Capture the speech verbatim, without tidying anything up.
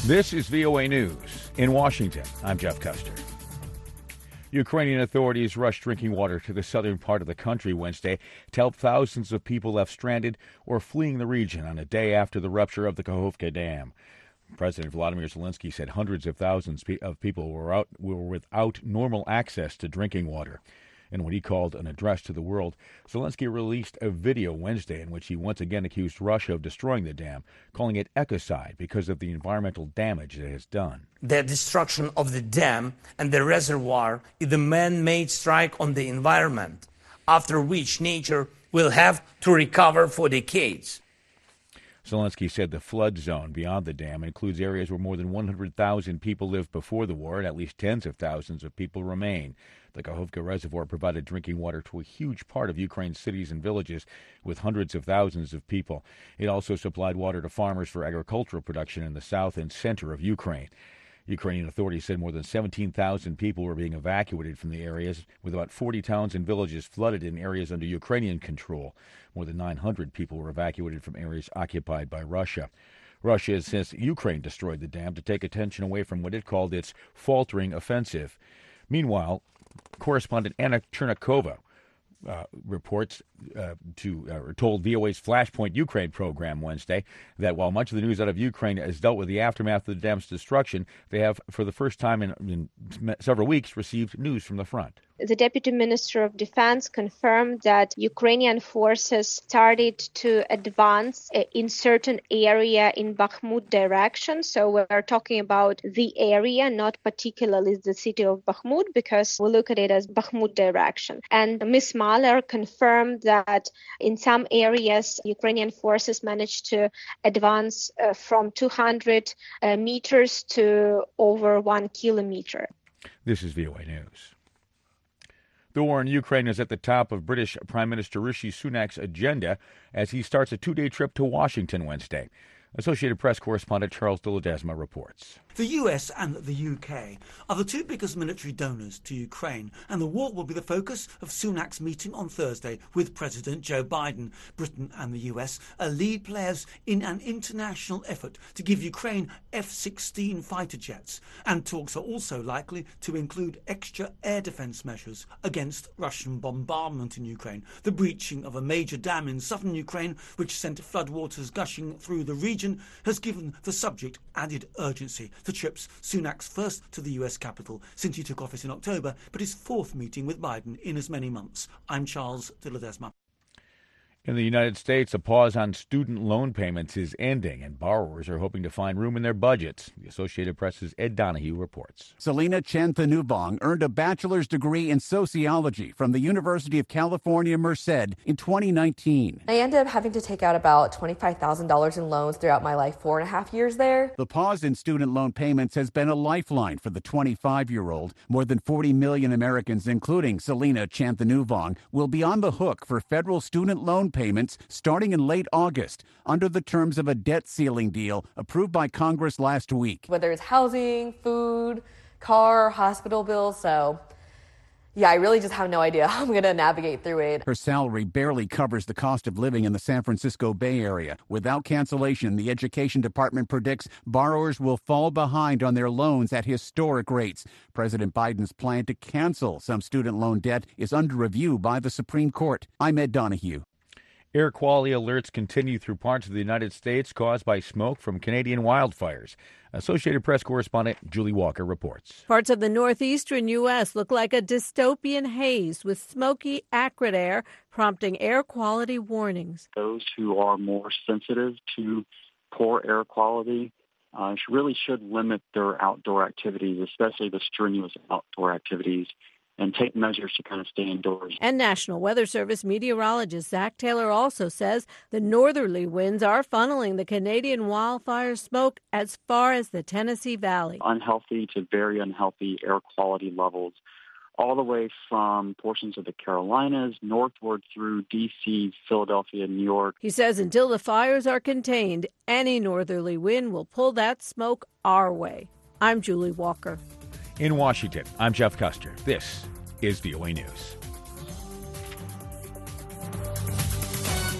This is V O A News. In Washington, I'm Jeff Custer. Ukrainian authorities rushed drinking water to the southern part of the country Wednesday to help thousands of people left stranded or fleeing the region on a day after the rupture of the Kakhovka Dam. President Volodymyr Zelensky said hundreds of thousands of people were, out, were without normal access to drinking water. In what he called an address to the world, Zelensky released a video Wednesday in which he once again accused Russia of destroying the dam, calling it ecocide because of the environmental damage it has done. The destruction of the dam and the reservoir is a man-made strike on the environment, after which nature will have to recover for decades. Zelensky said the flood zone beyond the dam includes areas where more than one hundred thousand people lived before the war and at least tens of thousands of people remain. The Kakhovka Reservoir provided drinking water to a huge part of Ukraine's cities and villages with hundreds of thousands of people. It also supplied water to farmers for agricultural production in the south and center of Ukraine. Ukrainian authorities said more than seventeen thousand people were being evacuated from the areas, with about forty towns and villages flooded in areas under Ukrainian control. More than nine hundred people were evacuated from areas occupied by Russia. Russia has since Ukraine destroyed the dam to take attention away from what it called its faltering offensive. Meanwhile, correspondent Anna Chernakova uh, reports uh, to uh, or told V O A's Flashpoint Ukraine program Wednesday that while much of the news out of Ukraine has dealt with the aftermath of the dam's destruction, they have, for the first time in, in several weeks, received news from the front. The Deputy Minister of Defense confirmed that Ukrainian forces started to advance in certain area in Bakhmut direction. So we're talking about the area, not particularly the city of Bakhmut, because we look at it as Bakhmut direction. And Miz Mahler confirmed that in some areas, Ukrainian forces managed to advance uh, from two hundred uh, meters to over one kilometer. This is V O A News. The war in Ukraine is at the top of British Prime Minister Rishi Sunak's agenda as he starts a two-day trip to Washington Wednesday. Associated Press correspondent Charles de Ledesma reports. The U S and the U K are the two biggest military donors to Ukraine, and the war will be the focus of Sunak's meeting on Thursday with President Joe Biden. Britain and the U S are lead players in an international effort to give Ukraine F sixteen fighter jets, and talks are also likely to include extra air defense measures against Russian bombardment in Ukraine. The breaching of a major dam in southern Ukraine, which sent floodwaters gushing through the region, has given the subject added urgency. The trip's Sunak's first to the U S capital since he took office in October, but his fourth meeting with Biden in as many months. I'm Charles de Ledesma. In the United States, a pause on student loan payments is ending, and borrowers are hoping to find room in their budgets. The Associated Press's Ed Donahue reports. Selena Chanthanuvong earned a bachelor's degree in sociology from the University of California, Merced in twenty nineteen. I ended up having to take out about twenty-five thousand dollars in loans throughout my life, four and a half years there. The pause in student loan payments has been a lifeline for the twenty-five-year-old. More than forty million Americans, including Selena Chanthanuvong, will be on the hook for federal student loan payments starting in late August under the terms of a debt ceiling deal approved by Congress last week. Whether it's housing, food, car, hospital bills, so yeah, I really just have no idea how I'm going to navigate through it. Her salary barely covers the cost of living in the San Francisco Bay Area. Without cancellation, the Education Department predicts borrowers will fall behind on their loans at historic rates. President Biden's plan to cancel some student loan debt is under review by the Supreme Court. I'm Ed Donahue. Air quality alerts continue through parts of the United States caused by smoke from Canadian wildfires. Associated Press correspondent Julie Walker reports. Parts of the northeastern U S look like a dystopian haze with smoky, acrid air, prompting air quality warnings. Those who are more sensitive to poor air quality uh, really should limit their outdoor activities, especially the strenuous outdoor activities, and take measures to kind of stay indoors. And National Weather Service meteorologist Zach Taylor also says the northerly winds are funneling the Canadian wildfire smoke as far as the Tennessee Valley. Unhealthy to very unhealthy air quality levels, all the way from portions of the Carolinas northward through D C, Philadelphia, New York. He says until the fires are contained, any northerly wind will pull that smoke our way. I'm Julie Walker. In Washington, I'm Jeff Custer. This is V O A News.